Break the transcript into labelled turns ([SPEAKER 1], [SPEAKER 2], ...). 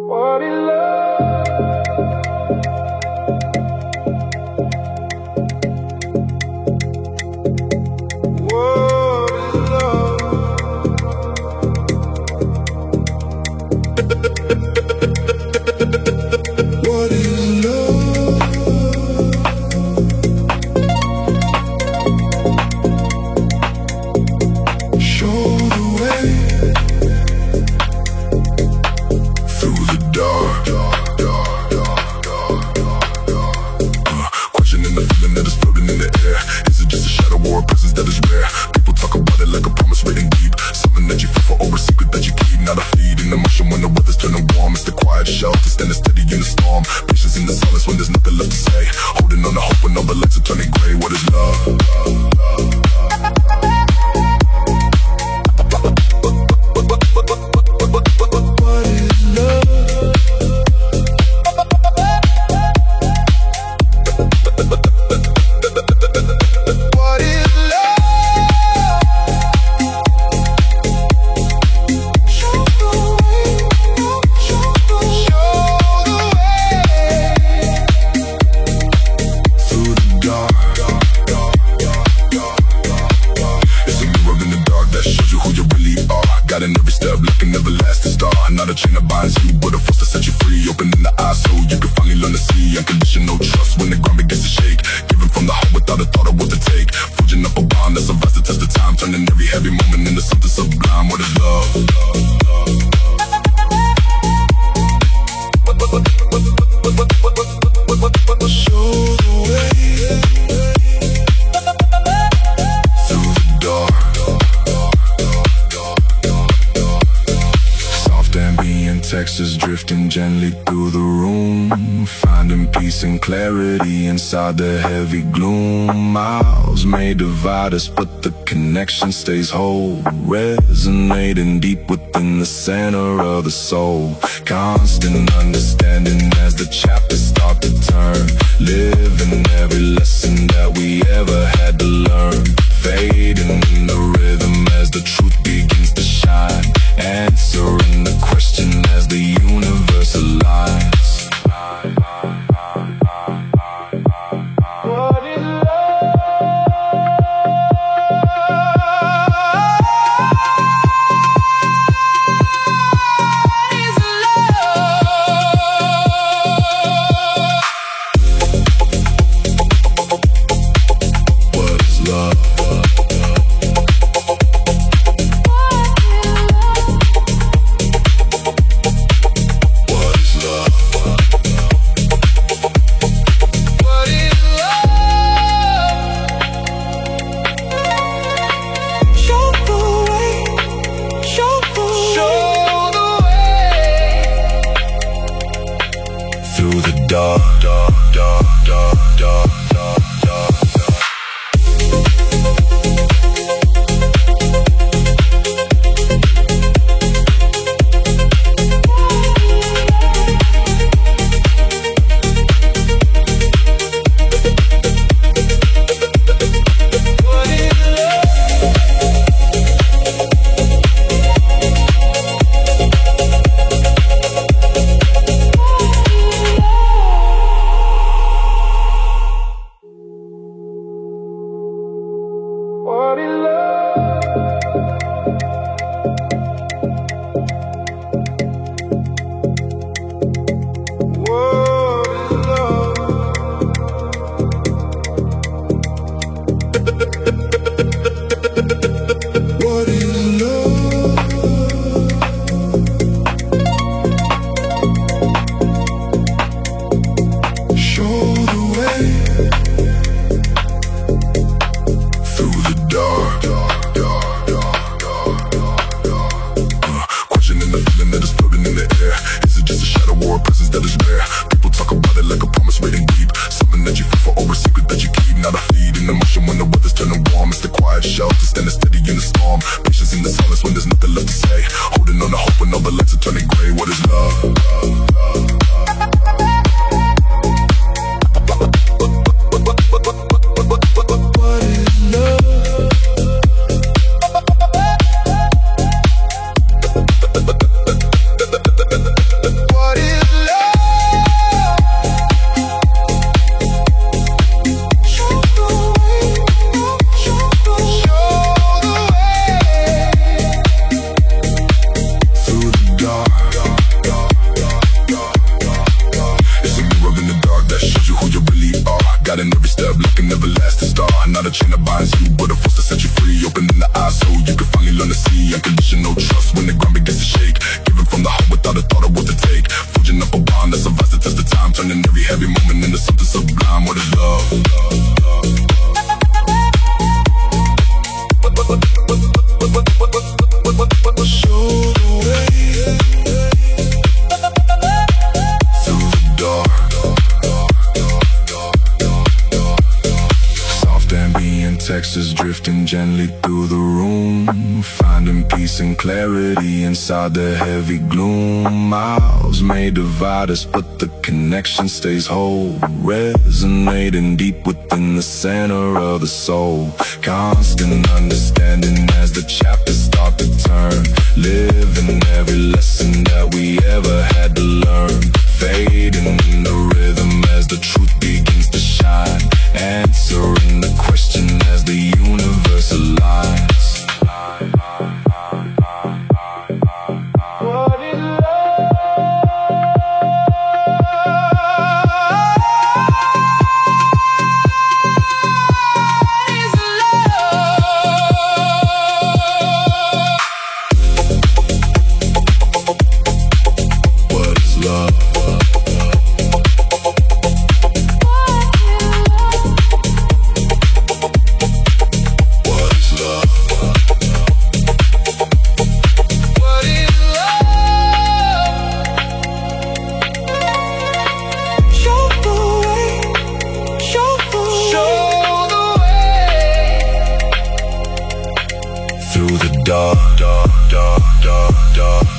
[SPEAKER 1] What is love? What is love? What is love?
[SPEAKER 2] Texts drifting gently through the room, finding peace and clarity inside the heavy gloom. Miles may divide us, but the connection stays whole, resonating deep within the center of the soul. Constant understanding as the chapters start to turn, living every lesson that we ever had to learn, fading in the rhythm as the truth begins to shine, answering the question as the universe aligns.
[SPEAKER 1] What is love?
[SPEAKER 2] What is love? Through the dark, dark, dark, dark, dark, dark, dark, dark.
[SPEAKER 1] What is love? What is love? What is love? Show the way. Through the dark, dark, dark, dark, dark, dark, dark. Questioning the feeling that is floating in the air. Is it just a shadow or a presence that is rare? People talk about it like a promise waiting deep, something that you feel for or a secret that you keep. Not a fleeting emotion when the weather's turning warm. It's the quiet shelter standing steady in the storm. Patience in the silence when there's nothing left to say. Holding on to hope when all the lights are turning gray. What is love? What is defines you, but a force to set you free. Opening the eyes so you can finally learn to see unconditional trust when the ground begins to shake. Giving from the heart without a thought of what to take. Forging up a bond that survives the test of time, turning every heavy moment into something sublime. What is love? Show the way through the dark. Soft ambient textures drifting gently through the room, finding peace and clarity inside the heavy gloom. Miles may divide us, but the connection stays whole, resonating deep within the center of the soul. Constant understanding as the chapters start to turn, living every lesson that we ever had to learn. Fading in the rhythm as the truth begins to shine, answering the question as the universe aligns. What is love? Through the dark, dark, dark, dark, dark.